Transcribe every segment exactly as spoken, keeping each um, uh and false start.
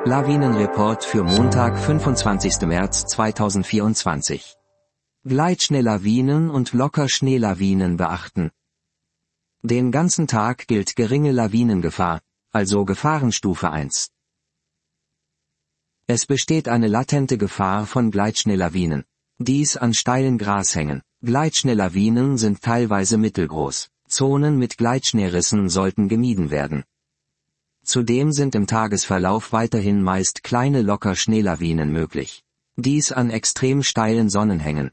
Lawinenreport für Montag, fünfundzwanzigsten März zweitausendvierundzwanzig. Gleitschnelllawinen und Lockerschneelawinen beachten. Den ganzen Tag gilt geringe Lawinengefahr, also Gefahrenstufe eins. Es besteht eine latente Gefahr von Gleitschnelllawinen. Dies an steilen Grashängen. Gleitschnelllawinen sind teilweise mittelgroß. Zonen mit Gleitschneerissen sollten gemieden werden. Zudem sind im Tagesverlauf weiterhin meist kleine Lockerschneelawinen möglich. Dies an extrem steilen Sonnenhängen.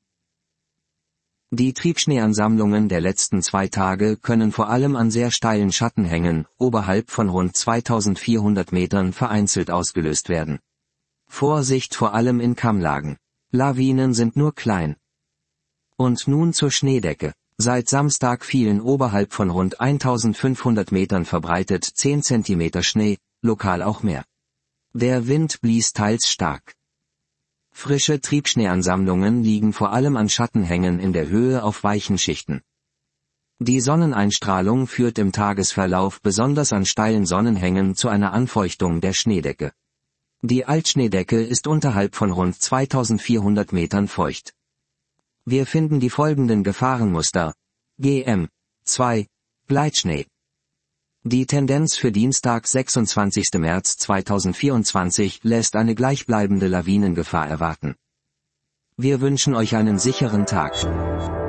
Die Triebschneeansammlungen der letzten zwei Tage können vor allem an sehr steilen Schattenhängen, oberhalb von rund zweitausendvierhundert Metern vereinzelt ausgelöst werden. Vorsicht vor allem in Kammlagen. Lawinen sind nur klein. Und nun zur Schneedecke. Seit Samstag fielen oberhalb von rund eintausendfünfhundert Metern verbreitet zehn Zentimeter Schnee, lokal auch mehr. Der Wind blies teils stark. Frische Triebschneeansammlungen liegen vor allem an Schattenhängen in der Höhe auf weichen Schichten. Die Sonneneinstrahlung führt im Tagesverlauf besonders an steilen Sonnenhängen zu einer Anfeuchtung der Schneedecke. Die Altschneedecke ist unterhalb von rund zweitausendvierhundert Metern feucht. Wir finden die folgenden Gefahrenmuster. G M zwei. Gleitschnee. Die Tendenz für Dienstag, sechsundzwanzigsten März zweitausendvierundzwanzig lässt eine gleichbleibende Lawinengefahr erwarten. Wir wünschen euch einen sicheren Tag.